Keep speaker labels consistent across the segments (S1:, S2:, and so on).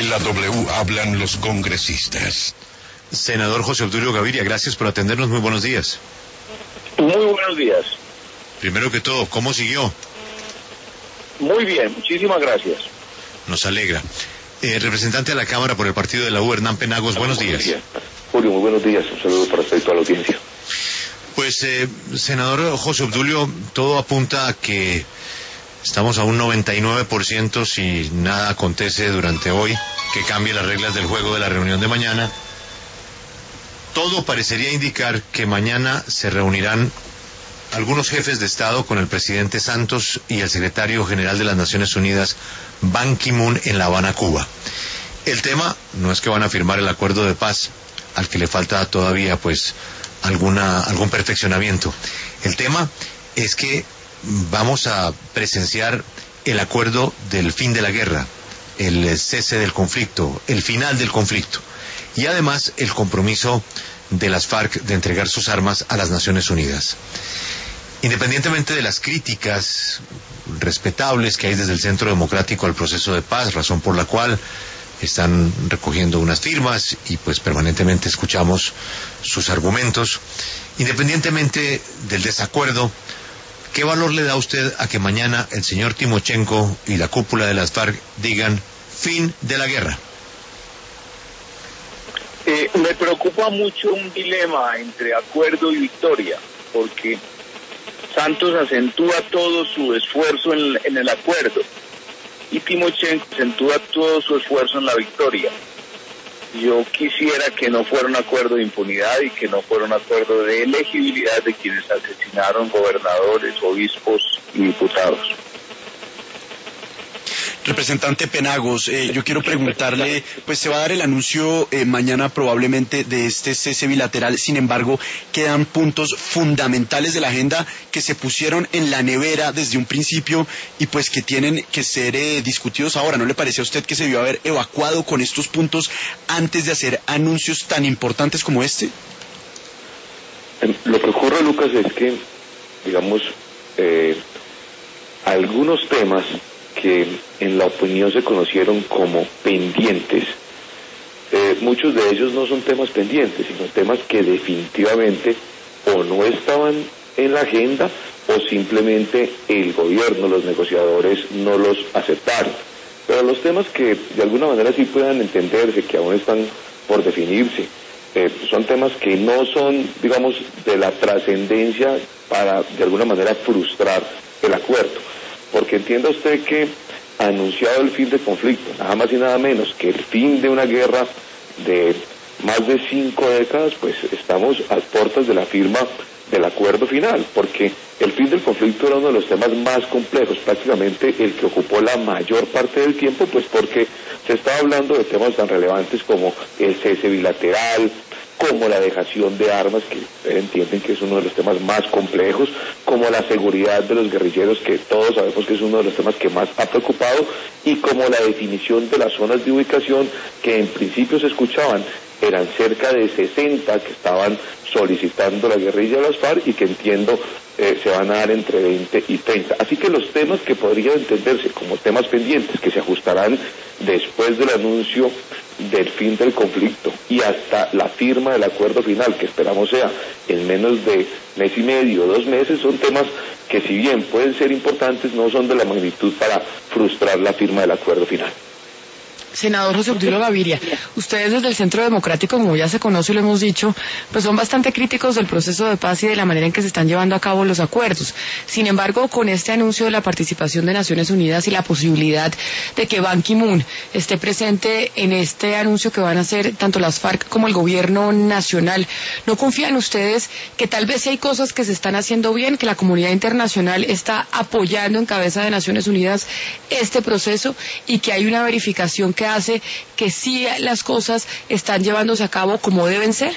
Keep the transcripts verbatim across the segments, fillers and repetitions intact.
S1: En la W hablan los congresistas.
S2: Senador José Obdulio Gaviria, gracias por atendernos. Muy buenos días.
S3: Muy buenos días.
S2: Primero que todo, ¿cómo siguió?
S3: Muy bien, muchísimas gracias.
S2: Nos alegra. Eh, representante de la Cámara por el partido de la U, Hernán Penagos, buenos días.
S4: Julio, muy buenos días. Un saludo para usted y toda la audiencia.
S2: Pues, eh, senador José Obdulio, todo apunta a que estamos a un noventa y nueve por ciento si nada acontece durante hoy, que cambie las reglas del juego de la reunión de mañana. Todo parecería indicar que mañana se reunirán algunos jefes de Estado con el presidente Santos y el secretario general de las Naciones Unidas, Ban Ki-moon, en La Habana, Cuba. El tema no es que van a firmar el acuerdo de paz, al que le falta todavía pues alguna algún perfeccionamiento. El tema es que vamos a presenciar el acuerdo del fin de la guerra, el cese del conflicto, el final del conflicto, y además el compromiso de las FARC de entregar sus armas a las Naciones Unidas. Independientemente de las críticas respetables que hay desde el Centro Democrático al proceso de paz, razón por la cual están recogiendo unas firmas y pues permanentemente escuchamos sus argumentos, independientemente del desacuerdo, ¿qué valor le da usted a que mañana el señor Timochenko y la cúpula de las FARC digan fin de la guerra?
S3: Eh, me preocupa mucho un dilema entre acuerdo y victoria, porque Santos acentúa todo su esfuerzo en, en el acuerdo y Timochenko acentúa todo su esfuerzo en la victoria. Yo quisiera que no fuera un acuerdo de impunidad y que no fuera un acuerdo de elegibilidad de quienes asesinaron gobernadores, obispos y diputados.
S5: Representante Penagos, eh, yo quiero preguntarle, pues se va a dar el anuncio eh, mañana probablemente de este cese bilateral, sin embargo, quedan puntos fundamentales de la agenda que se pusieron en la nevera desde un principio y pues que tienen que ser eh, discutidos ahora. ¿No le parece a usted que se debió haber evacuado con estos puntos antes de hacer anuncios tan importantes como este?
S4: Lo que ocurre, Lucas, es que, digamos, eh, algunos temas que en la opinión se conocieron como pendientes, eh, muchos de ellos no son temas pendientes, sino temas que definitivamente o no estaban en la agenda o simplemente el gobierno, los negociadores no los aceptaron. Pero los temas que de alguna manera sí puedan entenderse, que aún están por definirse, eh, son temas que no son, digamos, de la trascendencia para de alguna manera frustrar el acuerdo. Porque entienda usted que anunciado el fin del conflicto, nada más y nada menos que el fin de una guerra de más de cinco décadas, pues estamos a puertas de la firma del acuerdo final, porque el fin del conflicto era uno de los temas más complejos, prácticamente el que ocupó la mayor parte del tiempo, pues porque se estaba hablando de temas tan relevantes como el cese bilateral, como la dejación de armas, que ustedes entienden que es uno de los temas más complejos, como la seguridad de los guerrilleros, que todos sabemos que es uno de los temas que más ha preocupado, y como la definición de las zonas de ubicación, que en principio se escuchaban, eran cerca de sesenta que estaban solicitando la guerrilla de las FARC y que entiendo eh, se van a dar entre veinte y treinta. Así que los temas que podrían entenderse como temas pendientes, que se ajustarán después del anuncio del fin del conflicto y hasta la firma del acuerdo final, que esperamos sea en menos de mes y medio o dos meses, son temas que si bien pueden ser importantes, no son de la magnitud para frustrar la firma del acuerdo final.
S6: Senador José Obdulio Gaviria, ustedes desde el Centro Democrático, como ya se conoce y lo hemos dicho, pues son bastante críticos del proceso de paz y de la manera en que se están llevando a cabo los acuerdos. Sin embargo, con este anuncio de la participación de Naciones Unidas y la posibilidad de que Ban Ki-moon esté presente en este anuncio que van a hacer tanto las FARC como el gobierno nacional, ¿no confían ustedes que tal vez si hay cosas que se están haciendo bien, que la comunidad internacional está apoyando en cabeza de Naciones Unidas este proceso y que hay una verificación que hace que sí las cosas están llevándose a cabo como deben ser?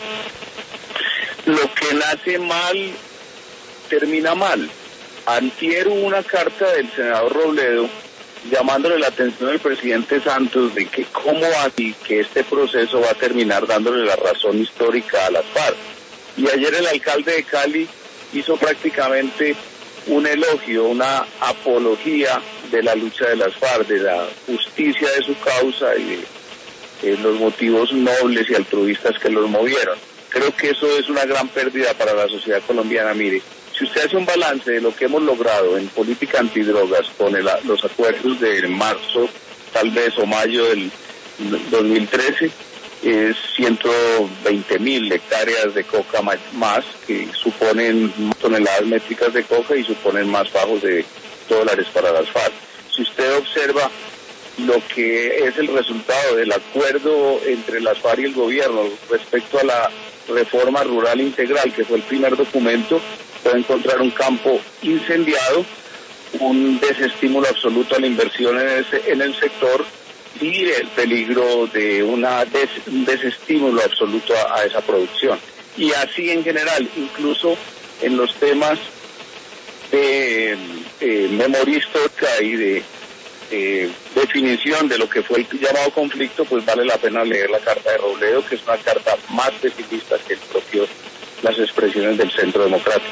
S3: Lo que nace mal termina mal. Antier hubo una carta del senador Robledo llamándole la atención al presidente Santos de que cómo así que este proceso va a terminar dándole la razón histórica a las FARC. Y ayer el alcalde de Cali hizo prácticamente un elogio, una apología de la lucha de las FARC, de la justicia de su causa y de eh, los motivos nobles y altruistas que los movieron. Creo que eso es una gran pérdida para la sociedad colombiana. Mire, si usted hace un balance de lo que hemos logrado en política antidrogas con el, los acuerdos de marzo, tal vez, o mayo del dos mil trece, es ciento veinte mil hectáreas de coca más, que suponen toneladas métricas de coca y suponen más bajos de dólares para las FARC. Si usted observa lo que es el resultado del acuerdo entre las FARC y el gobierno respecto a la reforma rural integral, que fue el primer documento, puede encontrar un campo incendiado, un desestímulo absoluto a la inversión en, ese, en el sector y el peligro de una des, un desestímulo absoluto a, a esa producción. Y así en general, incluso en los temas de eh, memoria histórica y de eh, definición de lo que fue el llamado conflicto, pues vale la pena leer la Carta de Robledo, que es una carta más definista que el propio, las expresiones del Centro Democrático.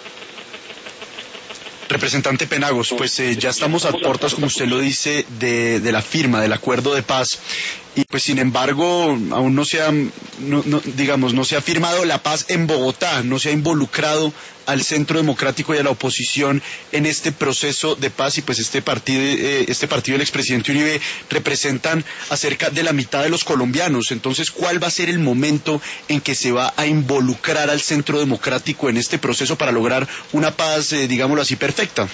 S5: Representante Penagos, pues eh, ya estamos a puertas, como usted lo dice, de, de la firma del acuerdo de paz, y pues sin embargo aún no se ha, no, no, digamos, no se ha firmado la paz en Bogotá, no se ha involucrado al Centro Democrático y a la oposición en este proceso de paz, y pues este partido, eh, este partido del expresidente Uribe representan a cerca de la mitad de los colombianos. Entonces, ¿cuál va a ser el momento en que se va a involucrar al Centro Democrático en este proceso para lograr una paz, eh, digámoslo así, perfecta?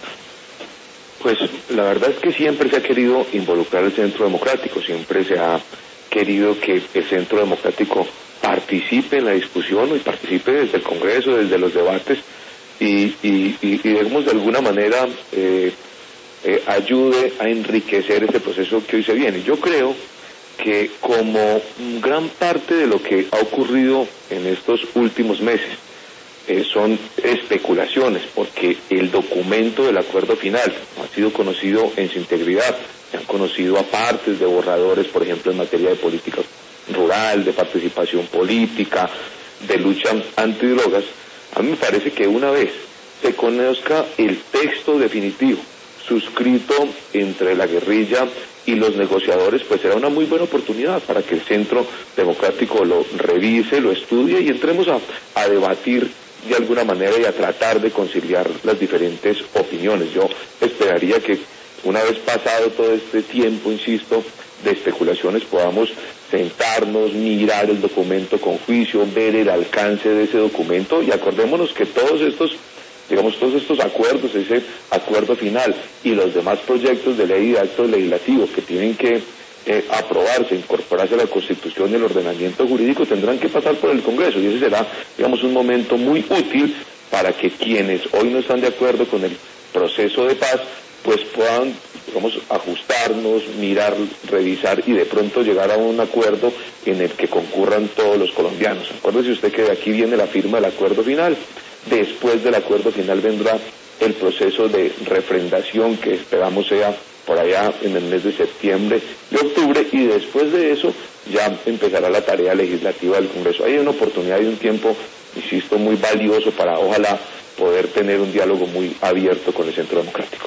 S4: Pues la verdad es que siempre se ha querido involucrar al Centro Democrático, siempre se ha querido que el Centro Democrático participe en la discusión y participe desde el Congreso, desde los debates y, y, y, y digamos de alguna manera eh, eh, ayude a enriquecer este proceso que hoy se viene. Yo creo que como gran parte de lo que ha ocurrido en estos últimos meses eh, son especulaciones, porque el documento del acuerdo final ha sido conocido en su integridad, se han conocido a partes de borradores, por ejemplo en materia de política rural, de participación política, de lucha antidrogas. A mí me parece que una vez se conozca el texto definitivo suscrito entre la guerrilla y los negociadores, pues será una muy buena oportunidad para que el Centro Democrático lo revise, lo estudie y entremos a, a debatir de alguna manera y a tratar de conciliar las diferentes opiniones. Yo esperaría que una vez pasado todo este tiempo, insisto, de especulaciones, podamos sentarnos, mirar el documento con juicio, ver el alcance de ese documento y acordémonos que todos estos, digamos, todos estos acuerdos, ese acuerdo final y los demás proyectos de ley y de actos legislativos que tienen que eh, aprobarse, incorporarse a la Constitución y el ordenamiento jurídico, tendrán que pasar por el Congreso y ese será, digamos, un momento muy útil para que quienes hoy no están de acuerdo con el proceso de paz pues puedan, digamos, ajustarnos, mirar, revisar y de pronto llegar a un acuerdo en el que concurran todos los colombianos. Acuérdese usted que de aquí viene la firma del acuerdo final. Después del acuerdo final vendrá el proceso de refrendación que esperamos sea por allá en el mes de septiembre y octubre, y después de eso ya empezará la tarea legislativa del Congreso. Hay una oportunidad y un tiempo, insisto, muy valioso para ojalá poder tener un diálogo muy abierto con el Centro Democrático.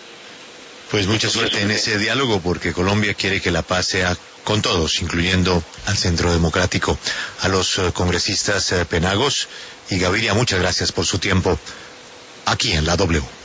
S2: Pues mucha suerte en ese diálogo, porque Colombia quiere que la paz sea con todos, incluyendo al Centro Democrático. A los uh, congresistas uh, Penagos y Gaviria, muchas gracias por su tiempo aquí en la W.